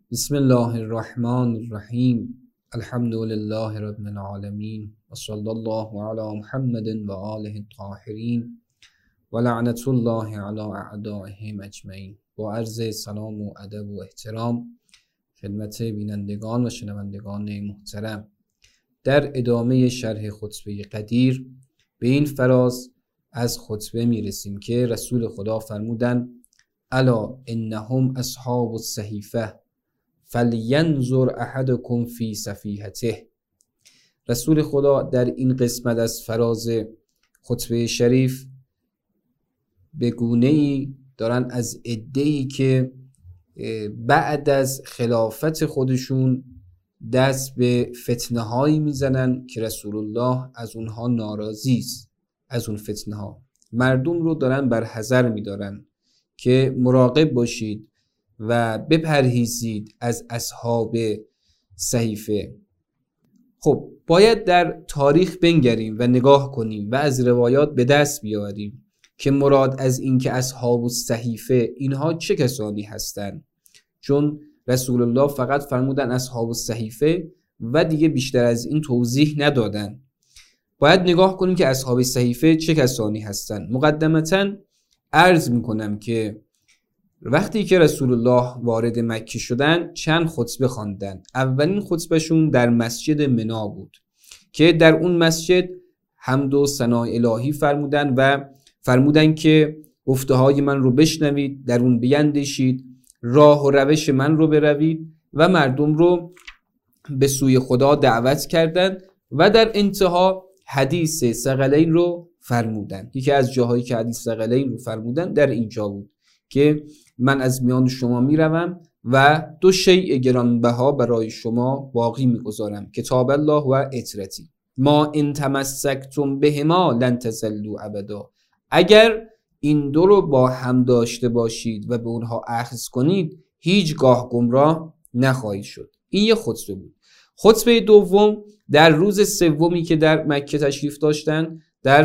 بسم الله الرحمن الرحیم. الحمد لله رب العالمین و صلی الله علی محمد و آله الطاهرین و لعنت الله علی اعدائهم اجمعین. با عرض سلام و ادب و احترام خدمت بینندگان و شنوندگان محترم، در ادامه شرح خطبه قدیر به این فراز از خطبه میرسیم که رسول خدا فرمودن: الا انهم اصحاب الصحیفه فلینظر احدکم فی صفیحته. رسول خدا در این قسمت از فراز خطبه شریف به گونه‌ای دارن از عده‌ای که بعد از خلافت خودشون دست به فتنه هایی میزنن که رسول الله از اونها ناراضی است. از اون فتنه ها مردم رو دارن بر حذر میدارن که مراقب باشید و بپرهیزید از اصحاب صحیفه. خب باید در تاریخ بنگریم و نگاه کنیم و از روایات به دست بیاریم که مراد از این که اصحاب الصحیفه اینها چه کسانی هستند، چون رسول الله فقط فرمودن اصحاب الصحیفه و دیگه بیشتر از این توضیح ندادن. باید نگاه کنیم که اصحاب صحیفه چه کسانی هستند. مقدمتاً عرض میکنم که وقتی که رسول الله وارد مکه شدن چند خطبه خواندن. اولین خطبهشون در مسجد منا بود که در اون مسجد حمد و ثنای الهی فرمودن و فرمودن که گفته های من رو بشنوید، در اون بیندیشید، راه و روش من رو بروید و مردم رو به سوی خدا دعوت کردند و در انتها حدیث ثقلین رو فرمودن. یکی از جاهایی که حدیث ثقلین رو فرمودن در اینجا بود که من از میان شما میروم و دو شیء گرانبها برای شما باقی میگذارم: کتاب الله و عترتی. ما ان تمسکتم بهما لن تضلوا ابدا. اگر این دو رو با هم داشته باشید و به اونها اخذ کنید هیچگاه گمراه نخواهید شد. این یه خطبه بود. خطبه دوم در روز سومی که در مکه تشریف داشتن،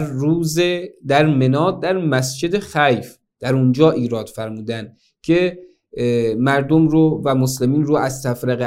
در منا در مسجد خیف، در اونجا ایراد فرمودن که مردم رو و مسلمین رو از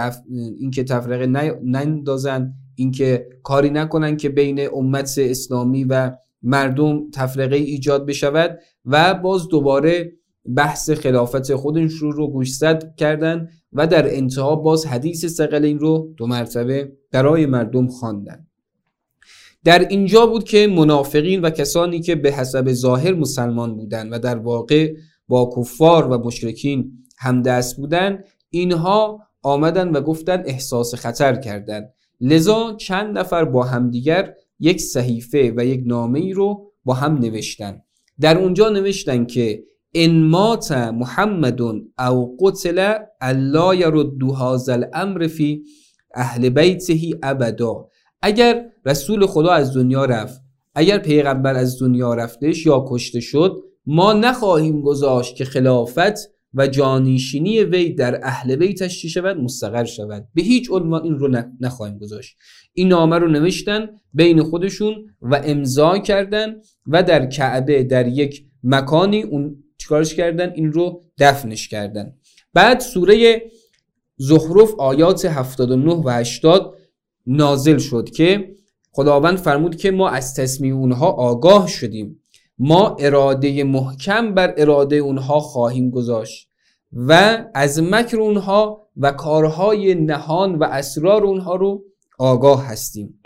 تفرقه نندازن، اینکه کاری نکنن که بین امت اسلامی و مردم تفرقه ایجاد بشود و باز دوباره بحث خلافت خودشون رو گوشزد کردن و در انتها باز حدیث ثقلین رو 2 مرتبه برای مردم خواندن. در اینجا بود که منافقین و کسانی که به حسب ظاهر مسلمان بودند و در واقع با کفار و مشرکین همدست بودند، اینها آمدن و گفتن احساس خطر کردند. لذا چند نفر با همدیگر یک صحیفه و یک نامه‌ای رو با هم نوشتن. در اونجا نوشتن که ان مات محمد او قتل الا يرد هذا الامر فی اهل بیته ابدا. اگر رسول خدا از دنیا رفت، اگر پیغمبر از دنیا رفتش یا کشته شد، ما نخواهیم گذاشت که خلافت و جانشینی وی در اهل بیتش چی شود؟ مستقر شود. به هیچ عنوان این رو نخواهیم گذاشت. این نامه رو نوشتن بین خودشون و امضا کردن و در کعبه در یک مکانی اون چیکارش کردن؟ این رو دفنش کردن. بعد سوره زخرف آیات 79 و 80 نازل شد که خداوند فرمود که ما از تصمیم اونها آگاه شدیم، ما اراده محکم بر اراده اونها خواهیم گذاشت و از مکر اونها و کارهای نهان و اسرار اونها رو آگاه هستیم.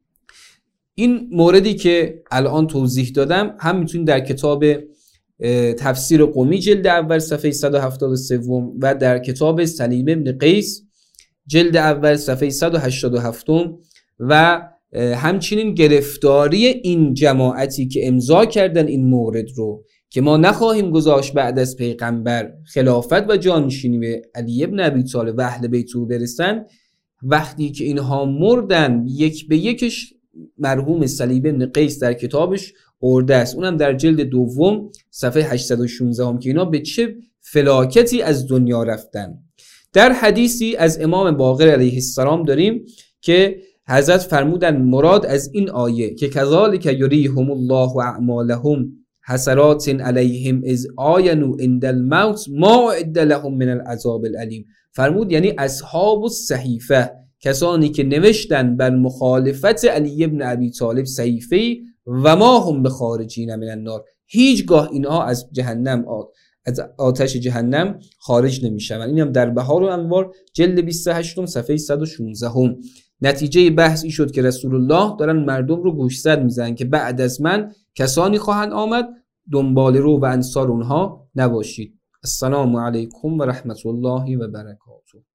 این موردی که الان توضیح دادم هم میتونید در کتاب تفسیر قمی جلد اول صفحه 173 و در کتاب سلیم بن قیس جلد اول صفحه 187 و همچنین گرفتاری این جماعتی که امضا کردن این مورد رو که ما نخواهیم گذاشت بعد از پیغمبر خلافت و جانشینی به علی ابن ابی طالب و اهل بیت او برسن، وقتی که اینها مردن یک به یکش مرحوم سلیم بن قیس در کتابش ارده است، اونم در جلد دوم صفحه 816 هم که اینا به چه فلاکتی از دنیا رفتن. در حدیثی از امام باقر علیه السلام داریم که حضرت فرمودن مراد از این آیه که کذالک یریهم الله اعمالهم حسرات علیهم اذ آینوا عند الموت ما اعد لهم من العذاب الالیم. فرمود یعنی اصحاب الصحیفه، کسانی که نوشتن بر مخالفت علی ابن ابی طالب صحیفه و ما هم بخارجین من النار، هیچگاه اینها از جهنم از آتش جهنم خارج نمیشن. این هم در بهار الانوار جلد 28 صفحه 116 هم. نتیجه بحث این شد که رسول الله دارن مردم رو گوشزد میزنن که بعد از من کسانی خواهند آمد دنبال رو و انصار اونها نباشید. السلام علیکم و رحمت الله و برکاته.